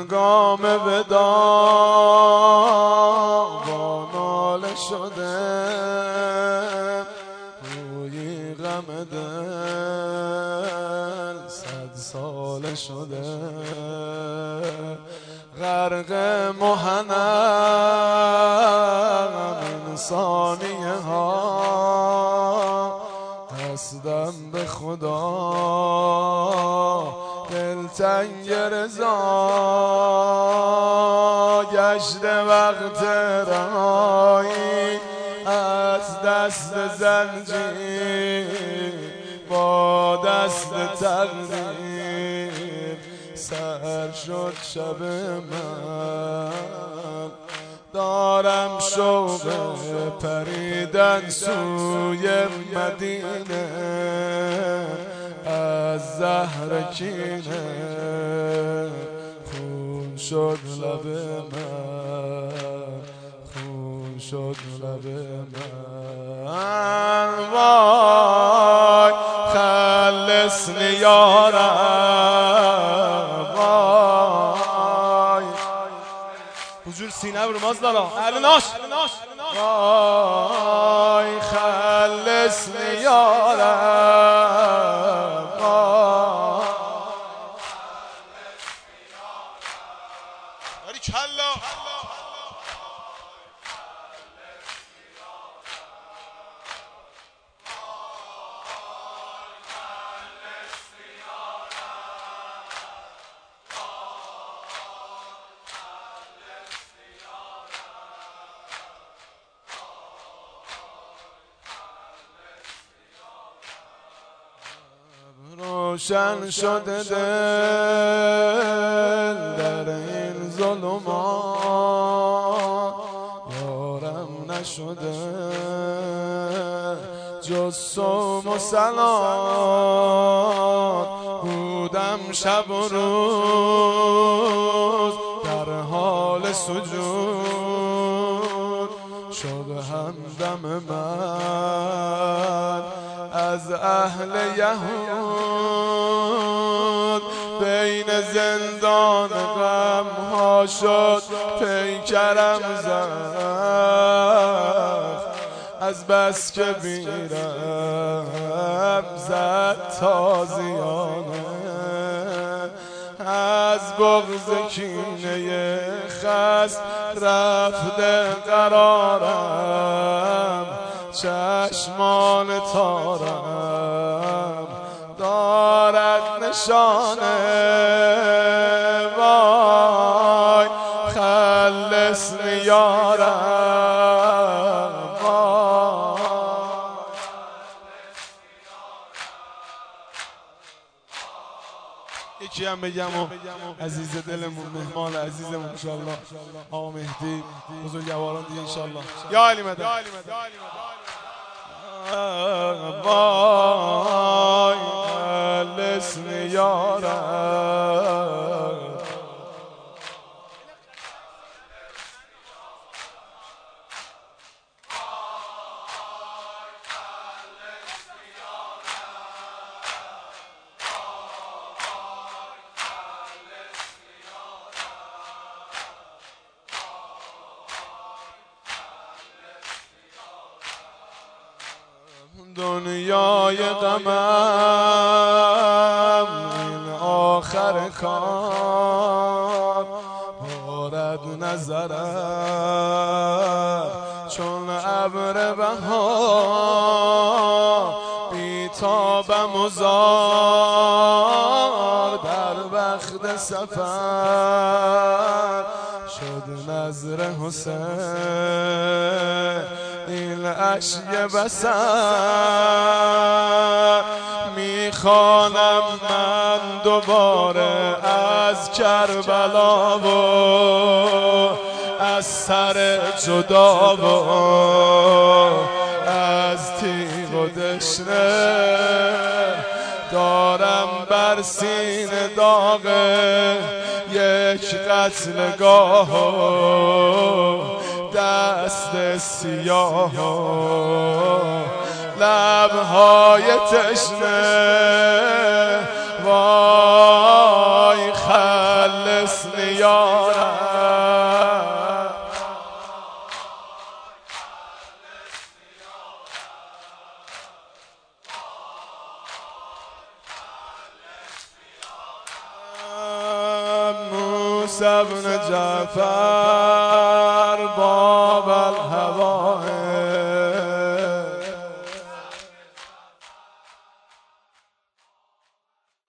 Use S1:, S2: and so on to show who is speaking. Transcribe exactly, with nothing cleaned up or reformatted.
S1: هنگام وداع با ناله شده روی غم دل صد ساله شده غرق محنم انسانیه ها هستم به خدا دلتنگ رضا گشته وقت رهایی از دست زنجیر با دست تقدیر سر شد شب من دارم شوق پریدن سوی مدینه از زهر کینه خون شد لب من خون شد لب من وای خلصنی یا رب وای حضور سینه رو مازدارا اهل ناش وای خلصنی یا رب وای کلا روشن شده دل در این ظلمات یارم نشده جز صوم و صلات بودم شب و روز در حال سجود شد همدم من از اهل یهود بین زندان غم ها شد پیکرم زخم از بس که بیرم زد تازیانه از بغض کینه خست رفته قرارم چشمان تارم دارد نشانه وای خلصنی یا رب یکی هم بگم و عزیز دلمون مهمان عزیزمون انشالله آقا مهدی بزرگواران دیگه انشالله یا علی مدد وای خلصنی یا رب دنیای غمم این آخر کار بارد نظرم چون ابر بهار بیتابم و زار در وقت سفر شد نظر حسین این اشک بسر میخوانم من دوباره از کربلا و از سر جدا و از تیغ و دشنه دارم بر سینه داغ یک قتلگاه دست سیاه لبهای تشنه وای خلص اسم یارم موسی بن جعفر باب الهوائم